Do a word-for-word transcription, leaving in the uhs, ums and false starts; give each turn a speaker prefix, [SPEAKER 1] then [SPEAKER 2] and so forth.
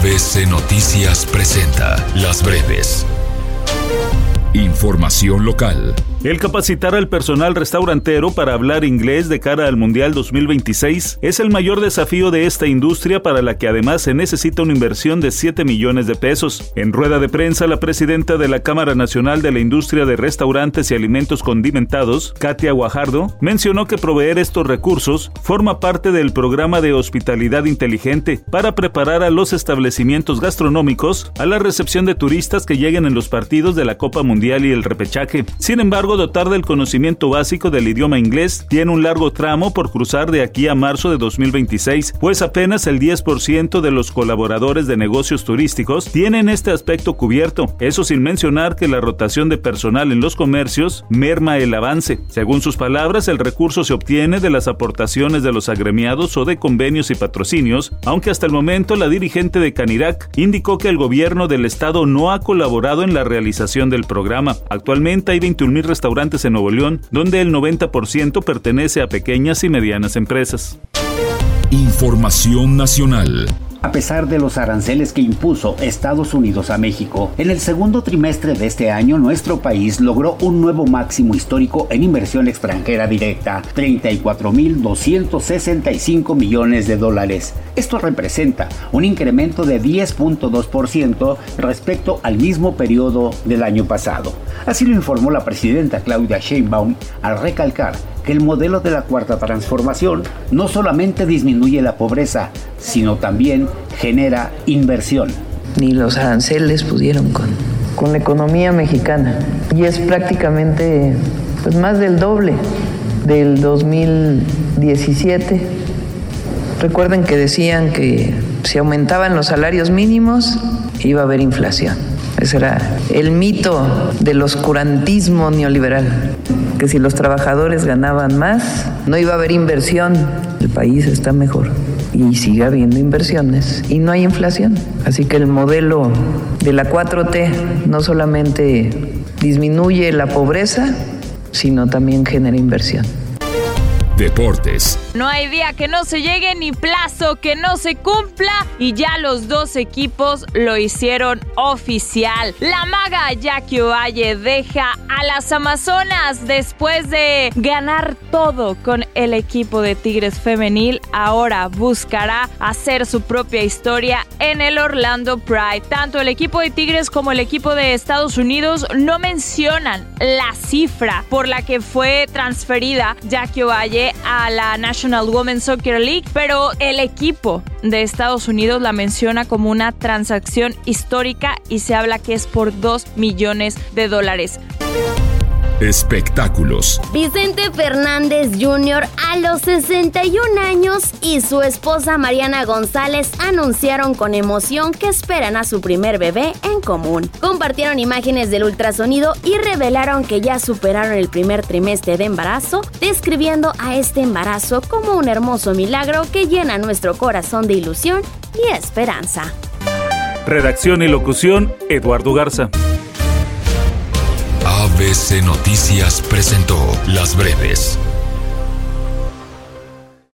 [SPEAKER 1] A B C Noticias presenta Las Breves. Información local. El capacitar al personal restaurantero para hablar inglés de cara al Mundial dos mil veintiséis es el mayor desafío de esta industria, para la que además se necesita una inversión de siete millones de pesos. En rueda de prensa, la presidenta de la Cámara Nacional de la Industria de Restaurantes y Alimentos Condimentados, Katia Guajardo, mencionó que proveer estos recursos forma parte del programa de hospitalidad inteligente para preparar a los establecimientos gastronómicos a la recepción de turistas que lleguen en los partidos de la Copa Mundial y el repechaje. Sin embargo, dotar del conocimiento básico del idioma inglés tiene un largo tramo por cruzar de aquí a marzo de dos mil veintiséis, pues apenas el diez por ciento de los colaboradores de negocios turísticos tienen este aspecto cubierto. Eso sin mencionar que la rotación de personal en los comercios merma el avance. Según sus palabras, el recurso se obtiene de las aportaciones de los agremiados o de convenios y patrocinios, aunque hasta el momento la dirigente de Canirac indicó que el gobierno del estado no ha colaborado en la realización del programa. Actualmente hay veintiún mil restaurantes en Nuevo León, donde el noventa por ciento pertenece a pequeñas y medianas empresas. Información nacional.
[SPEAKER 2] A pesar de los aranceles que impuso Estados Unidos a México, en el segundo trimestre de este año nuestro país logró un nuevo máximo histórico en inversión extranjera directa, treinta y cuatro mil doscientos sesenta y cinco millones de dólares. Esto representa un incremento de diez punto dos por ciento respecto al mismo periodo del año pasado. Así lo informó la presidenta Claudia Sheinbaum al recalcar que el modelo de la Cuarta Transformación no solamente disminuye la pobreza, sino también genera inversión.
[SPEAKER 3] Ni los aranceles pudieron con, con la economía mexicana, y es prácticamente pues, más del doble del dos mil diecisiete. Recuerden que decían que si aumentaban los salarios mínimos iba a haber inflación. Ese era el mito del oscurantismo neoliberal, que si los trabajadores ganaban más, no iba a haber inversión. El país está mejor y sigue habiendo inversiones y no hay inflación. Así que el modelo de la cuatro T no solamente disminuye la pobreza, sino también genera inversión.
[SPEAKER 1] Deportes.
[SPEAKER 4] No hay día que no se llegue ni plazo que no se cumpla, y ya los dos equipos lo hicieron oficial. La maga Jackie Ovalle deja a las Amazonas después de ganar todo con el equipo de Tigres femenil. Ahora buscará hacer su propia historia en el Orlando Pride. Tanto el equipo de Tigres como el equipo de Estados Unidos no mencionan la cifra por la que fue transferida Jackie Ovalle a la National Women's Soccer League, pero el equipo de Estados Unidos la menciona como una transacción histórica y se habla que es por dos millones de dólares.
[SPEAKER 1] Espectáculos.
[SPEAKER 5] Vicente Fernández junior a los sesenta y un años y su esposa Mariana González anunciaron con emoción que esperan a su primer bebé en común. Compartieron imágenes del ultrasonido y revelaron que ya superaron el primer trimestre de embarazo, describiendo a este embarazo como un hermoso milagro que llena nuestro corazón de ilusión y esperanza.
[SPEAKER 6] Redacción y locución, Eduardo Garza.
[SPEAKER 1] A B C Noticias presentó Las Breves.